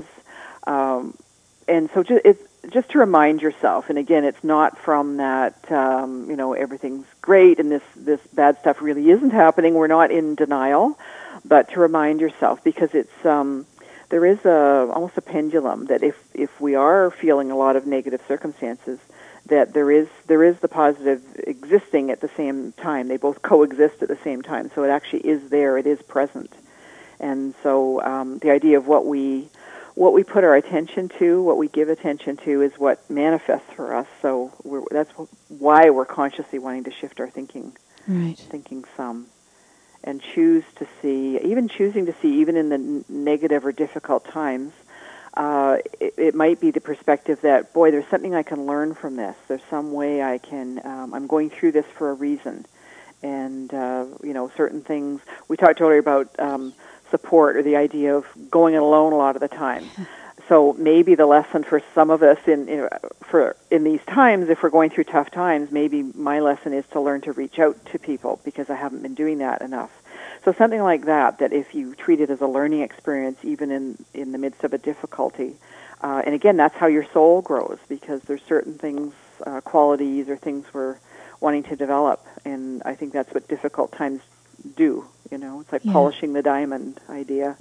And so it's just to remind yourself, and again, it's not from that, you know, everything's great and this bad stuff really isn't happening. We're not in denial, but to remind yourself, because it's there is almost a pendulum that if we are feeling a lot of negative circumstances, that there is the positive existing at the same time. They both coexist at the same time. So it actually is there. It is present. And so the idea of what we what we put our attention to, what we give attention to, is what manifests for us. So that's why we're consciously wanting to shift our thinking, thinking some, and choosing to see, even in the negative or difficult times, it might be the perspective that, boy, there's something I can learn from this. There's some way I can, I'm going through this for a reason. And, certain things, we talked earlier about support, or the idea of going it alone a lot of the time. So maybe the lesson for some of us in these times, if we're going through tough times, maybe my lesson is to learn to reach out to people, because I haven't been doing that enough. So something like that if you treat it as a learning experience, even in the midst of a difficulty. And again, that's how your soul grows, because there's certain things, qualities or things we're wanting to develop. And I think that's what difficult times do. It's like polishing the diamond idea.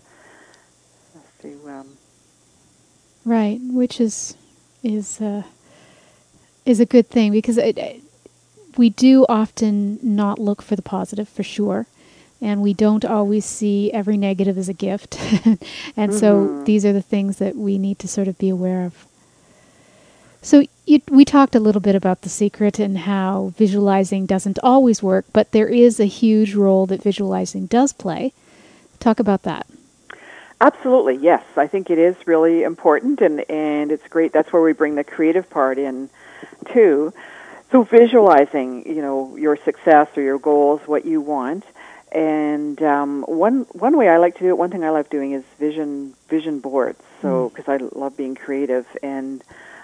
Right, which is a good thing, because we do often not look for the positive, for sure, and we don't always see every negative as a gift. And so these are the things that we need to sort of be aware of. So we talked a little bit about The Secret and how visualizing doesn't always work, but there is a huge role that visualizing does play. Talk about that. Absolutely, yes. I think it is really important, and it's great. That's where we bring the creative part in, too. So visualizing, your success or your goals, what you want. And one way I like to do it, one thing I love doing is vision boards. So because I love being creative, and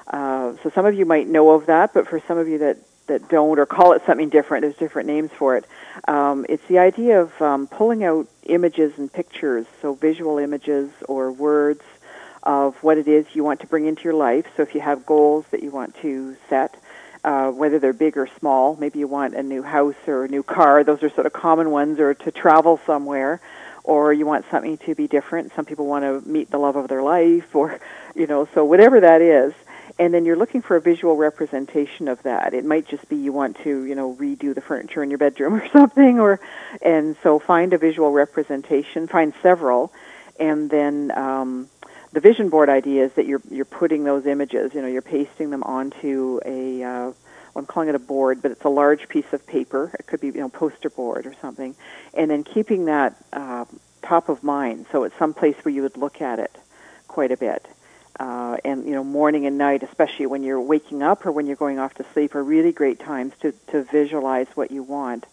so some of you might know of that, but for some of you that don't, or call it something different, there's different names for it. It's the idea of pulling out images and pictures, so visual images or words of what it is you want to bring into your life. So if you have goals that you want to set, whether they're big or small, maybe you want a new house or a new car, those are sort of common ones, or to travel somewhere, or you want something to be different. Some people want to meet the love of their life, or, so whatever that is. And then you're looking for a visual representation of that. It might just be you want to, redo the furniture in your bedroom or something, and so find a visual representation, find several, and then the vision board idea is that you're putting those images, you're pasting them onto I'm calling it a board, but it's a large piece of paper. It could be, poster board or something, and then keeping that top of mind. So it's some place where you would look at it quite a bit. And morning and night, especially when you're waking up or when you're going off to sleep, are really great times to visualize what you want.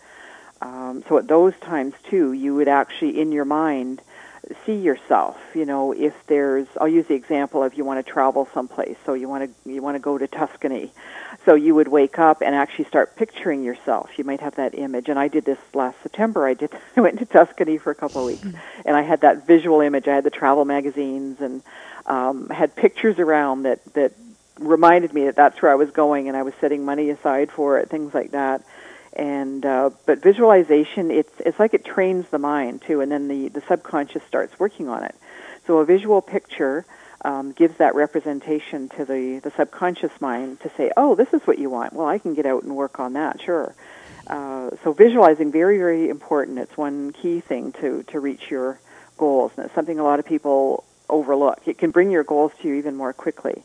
So at those times too, you would actually in your mind see yourself. If there's, I'll use the example of you want to travel someplace, so you want to go to Tuscany, so you would wake up and actually start picturing yourself. You might have that image, and I did this last September. I went to Tuscany for a couple of weeks, and I had that visual image. I had the travel magazines and had pictures around that reminded me that that's where I was going, and I was setting money aside for it, things like that. And but visualization, it's like it trains the mind too, and then the subconscious starts working on it. So a visual picture gives that representation to the subconscious mind to say, oh, this is what you want. Well, I can get out and work on that, sure. So visualizing, very, very important. It's one key thing to reach your goals, and it's something a lot of people overlook. It can bring your goals to you even more quickly,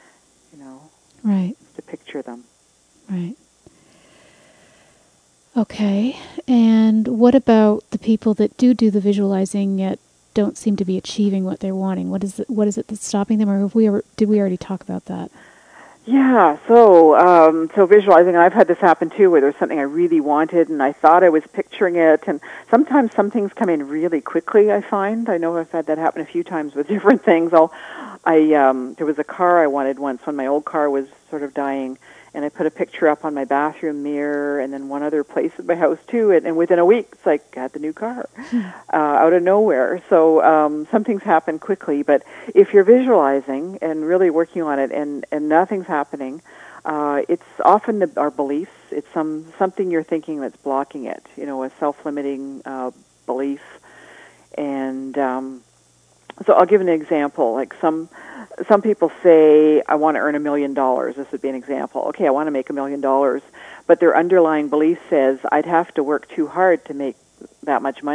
right, to picture them. Right. Okay, and what about the people that do the visualizing yet don't seem to be achieving what they're wanting? What is it that's stopping them, or did we already talk about that? Yeah, so visualizing, and I've had this happen too, where there's something I really wanted, and I thought I was picturing it, and sometimes some things come in really quickly, I find. I know I've had that happen a few times with different things. There was a car I wanted once when my old car was sort of dying, and I put a picture up on my bathroom mirror, and then one other place at my house too, and within a week, it's like, I had the new car, out of nowhere. So some things happen quickly, but if you're visualizing and really working on it, and nothing's happening, it's often our beliefs. It's something you're thinking that's blocking it, a self-limiting belief. And so I'll give an example. Like some people say, I want to earn $1 million. This would be an example. Okay, I want to make $1 million, but their underlying belief says, I'd have to work too hard to make that much money.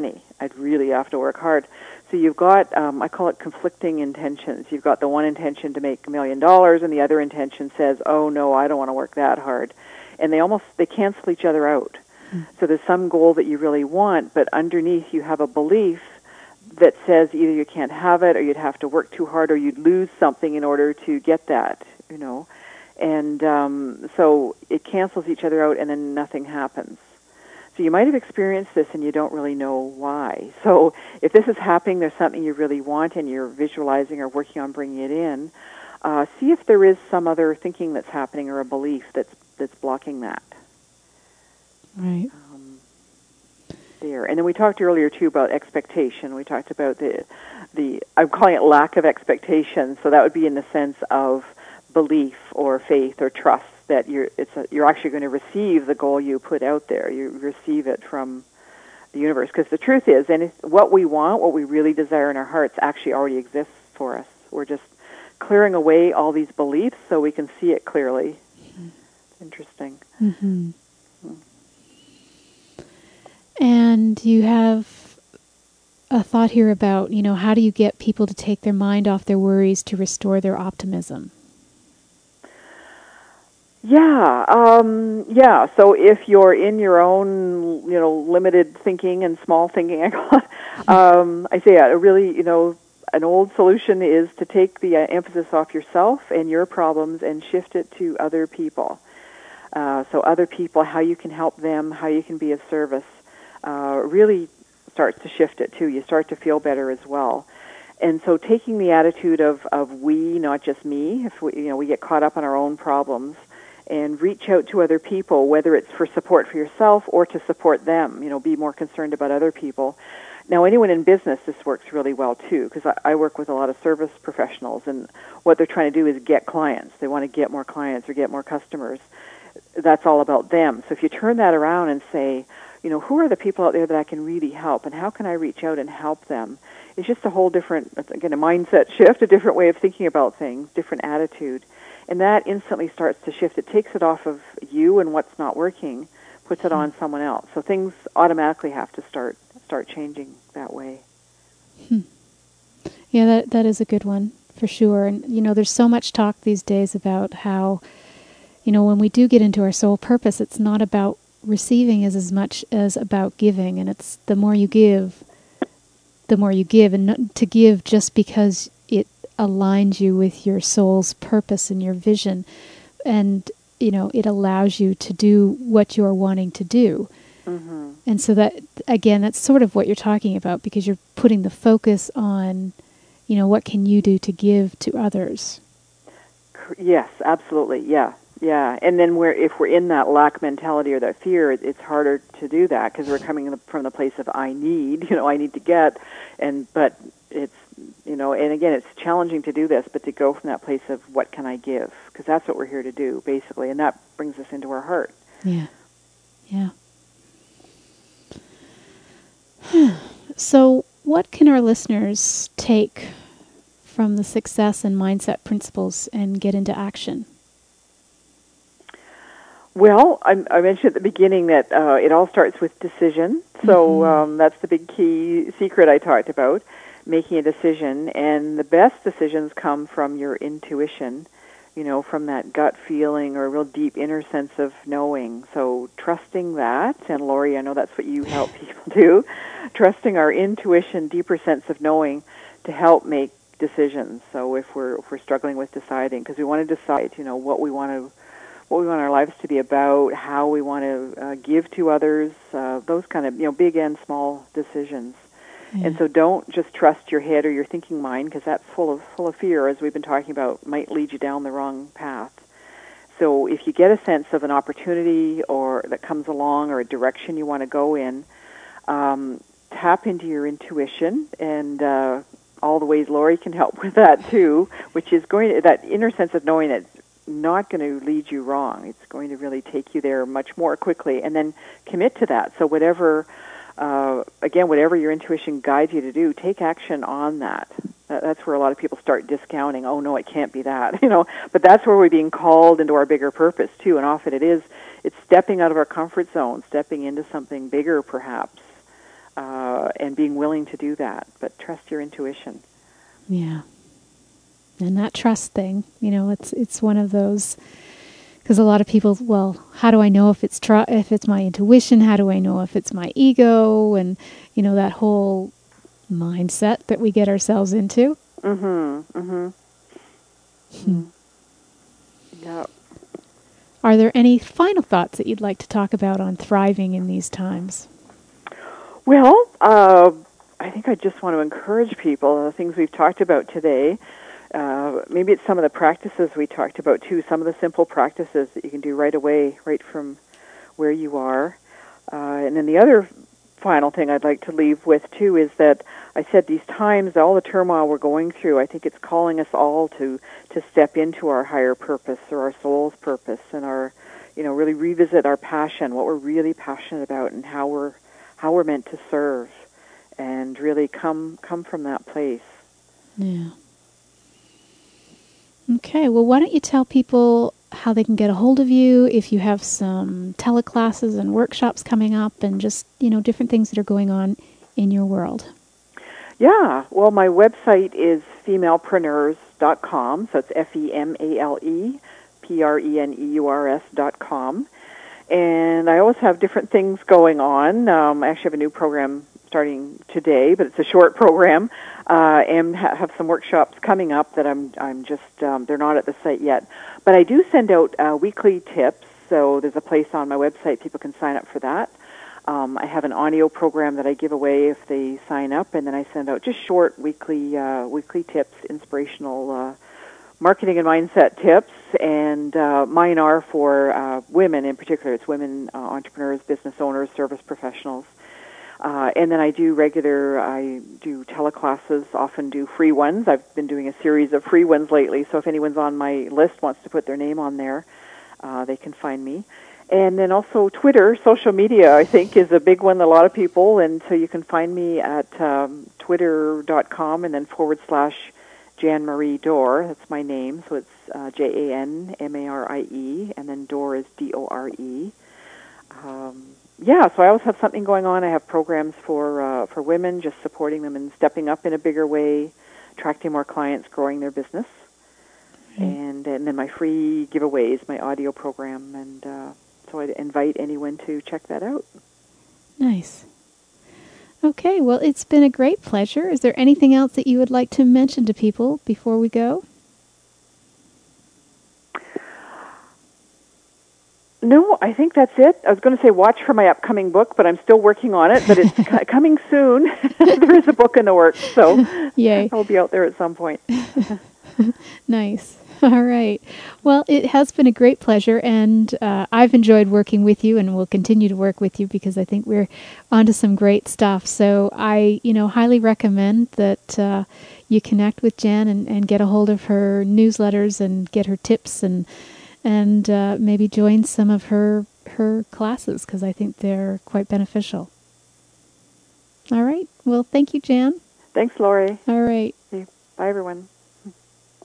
I'd really have to work hard. So you've got, I call it conflicting intentions. You've got the one intention to make $1 million, and the other intention says, oh no, I don't want to work that hard. And they cancel each other out. So there's some goal that you really want, but underneath you have a belief that says either you can't have it, or you'd have to work too hard, or you'd lose something in order to get that, And so it cancels each other out, and then nothing happens. So you might have experienced this, and you don't really know why. So if this is happening, there's something you really want, and you're visualizing or working on bringing it in. See if there is some other thinking that's happening or a belief that's blocking that. Right. There. And then we talked earlier, too, about expectation. We talked about the I'm calling it lack of expectation. So that would be in the sense of belief or faith or trust that you're actually going to receive the goal you put out there. You receive it from the universe. Because the truth is, what we want, what we really desire in our hearts, actually already exists for us. We're just clearing away all these beliefs so we can see it clearly. Interesting. Mm-hmm. And you have a thought here about, how do you get people to take their mind off their worries to restore their optimism? Yeah. So if you're in your own, limited thinking and small thinking, I say a really, an old solution is to take the emphasis off yourself and your problems and shift it to other people. So other people, how you can help them, how you can be of service. Really starts to shift it too. You start to feel better as well. And so taking the attitude of we, not just me, if we get caught up on our own problems, and reach out to other people, whether it's for support for yourself or to support them, be more concerned about other people. Now, anyone in business, this works really well too, because I work with a lot of service professionals, and what they're trying to do is get clients. They want to get more clients or get more customers. That's all about them. So if you turn that around and say, who are the people out there that I can really help, and how can I reach out and help them? It's just a whole different, again, a mindset shift, a different way of thinking about things, different attitude. And that instantly starts to shift. It takes it off of you and what's not working, puts it on someone else. So things automatically have to start changing that way. Yeah, that is a good one, for sure. And, there's so much talk these days about how, when we do get into our soul purpose, it's not about receiving as much as about giving, and it's the more you give, and not to give just because it aligns you with your soul's purpose and your vision, and it allows you to do what you're wanting to do. Mm-hmm. And so that, again, that's sort of what you're talking about, because you're putting the focus on what can you do to give to others. Yes, absolutely. Yeah. And then if we're in that lack mentality or that fear, it's harder to do that, because we're coming from the place of I need, I need to get, but it's, and again, it's challenging to do this, but to go from that place of what can I give, because that's what we're here to do, basically, and that brings us into our heart. Yeah. So what can our listeners take from the success and mindset principles and get into action? Well, I mentioned at the beginning that it all starts with decision. So that's the big key secret I talked about, making a decision. And the best decisions come from your intuition, from that gut feeling or a real deep inner sense of knowing. So trusting that, and Lori, I know that's what you help people do, trusting our intuition, deeper sense of knowing to help make decisions. So if we're struggling with deciding, because we want to decide, what we want our lives to be about, how we want to give to others, those kind of, big and small decisions. Yeah. And so don't just trust your head or your thinking mind, because that's full of fear, as we've been talking about, might lead you down the wrong path. So if you get a sense of an opportunity or that comes along, or a direction you want to go in, tap into your intuition, and all the ways Lori can help with that too, which is that inner sense of knowing that not going to lead you wrong. It's going to really take you there much more quickly, and then commit to that. So whatever your intuition guides you to do, take action on that. That's where a lot of people start discounting, oh no, it can't be that, but that's where we're being called into our bigger purpose too, and often it's stepping out of our comfort zone, stepping into something bigger perhaps, and being willing to do that. But trust your intuition. Yeah. And that trust thing, it's one of those, because a lot of people, well, how do I know if it's if it's my intuition? How do I know if it's my ego? And that whole mindset that we get ourselves into. Yeah. Are there any final thoughts that you'd like to talk about on thriving in these times? Well, I think I just want to encourage people, the things we've talked about today. Maybe it's some of the practices we talked about, too, some of the simple practices that you can do right away, right from where you are. And then the other final thing I'd like to leave with, too, is that I said these times, all the turmoil we're going through, I think it's calling us all to step into our higher purpose or our soul's purpose and really revisit our passion, what we're really passionate about and how we're meant to serve, and really come from that place. Yeah. Okay, well, why don't you tell people how they can get a hold of you, if you have some teleclasses and workshops coming up, and just, different things that are going on in your world. Yeah, well, my website is femalepreneurs.com, so it's FEMALEPRENEURS.com. And I always have different things going on. I actually have a new program starting today, but it's a short program, and have some workshops coming up that I'm just, they're not at the site yet. But I do send out weekly tips, so there's a place on my website people can sign up for that. I have an audio program that I give away if they sign up, and then I send out just short weekly tips, inspirational marketing and mindset tips, and mine are for women in particular. It's women entrepreneurs, business owners, service professionals. And then I do teleclasses, often do free ones. I've been doing a series of free ones lately, so if anyone's on my list wants to put their name on there, they can find me. And then also Twitter, social media, I think, is a big one, a lot of people, and so you can find me at twitter.com and then /Jan Marie Dore. That's my name, so it's JANMARIE, and then Dore is DORE. So I always have something going on. I have programs for women, just supporting them and stepping up in a bigger way, attracting more clients, growing their business, and then my free giveaways, my audio program, and so I'd invite anyone to check that out. Nice. Okay, well, it's been a great pleasure. Is there anything else that you would like to mention to people before we go? No, I think that's it. I was going to say watch for my upcoming book, but I'm still working on it, but it's coming soon. There is a book in the works, so Yay. I'll be out there at some point. Nice. All right. Well, it has been a great pleasure, and I've enjoyed working with you, and will continue to work with you because I think we're onto some great stuff. So I, highly recommend that you connect with Jan and get a hold of her newsletters and get her tips and maybe join some of her classes because I think they're quite beneficial. All right. Well, thank you, Jan. Thanks, Lori. All right. Okay. Bye, everyone.